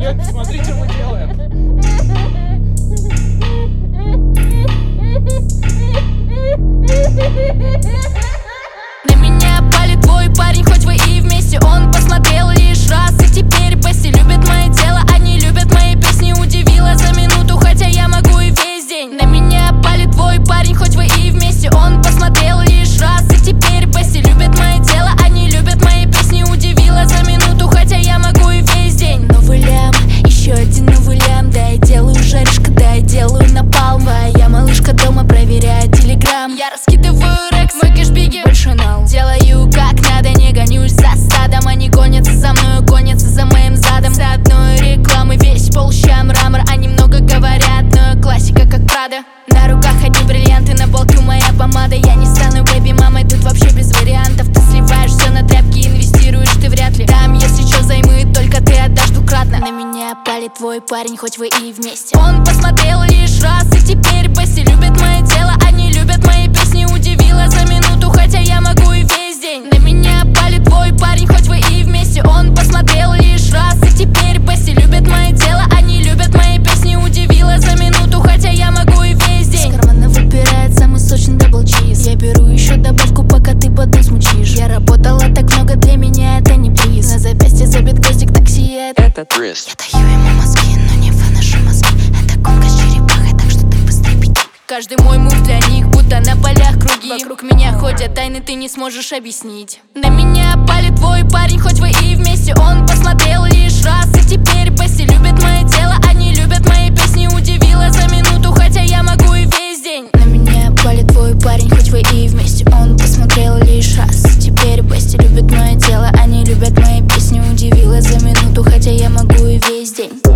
Смотри, что мы делаем. На меня палит твой парень, хоть вы и вместе. Он посмотрел лишь раз, и теперь Бесси любит мое тело, они любят мои песни. Удивила за минуту, хотя я могу и весь день. На меня палит твой парень, хоть вы и вместе. Он посмотрел лишь раз, и теперь Бесси любит мое тело, они любят мои песни. Удивила за минуту, хотя я могу и весь день. Новый лям, еще один новый лям. Да, я делаю жаришка, да, я делаю напалм. Моя малышка дома проверяет телеграм. Я раскидываю рекс, мой кэшбиги больше нал. Делаю как надо, не гонюсь за стадом. Они гонятся за мною, гонятся за моим задом. За одной рекламы весь пол ща мрамор. Они много говорят, но классика как Прада. На руках одни бриллианты, на полке моя помада. Я не стану бэби-мамой, тут вообще без вариантов. Ты сливаешь все на тряпки, инвестируешь ты вряд ли. Там, если что, займы, только ты отдашь двукратно. На меня палит твой парень, хоть вы и вместе. Он посмотрел лишь раз, и теперь Бесси любит мое тело, они любят мои песни. Удивила за минуту, хотя я могу и весь день. На меня палит твой парень, хоть вы и вместе. Он посмотрел лишь раз, и теперь Бесси любит мое тело, они любят мои песни. Удивила за минуту, хотя я могу и весь день. Из кармана выпирает самый сочный дабл чиз. Я беру еще добавку, пока ты потом смучишь. Я работала так много, для меня это не приз. На запястье забит гвоздик, так сияет. Это приз. Я даю ему мозги, но не выношу мозги. Это гонка с черепахой, так что ты быстрее беги. Каждый мой мув для них, будто на полях круги. Вокруг меня ходят тайны, ты не сможешь объяснить. На меня палит твой парень, хоть вы и вместе. Он посмотрел лишь раз, и теперь Бесси любит мое тело, они любят мои песни. Удивила за минуту, хотя я могу и весь день. На меня палит твой парень, хоть вы и вместе. Он посмотрел лишь раз, и теперь Бесси любит мое тело, они любят мои песни. Удивила за минуту, хотя я могу и весь день.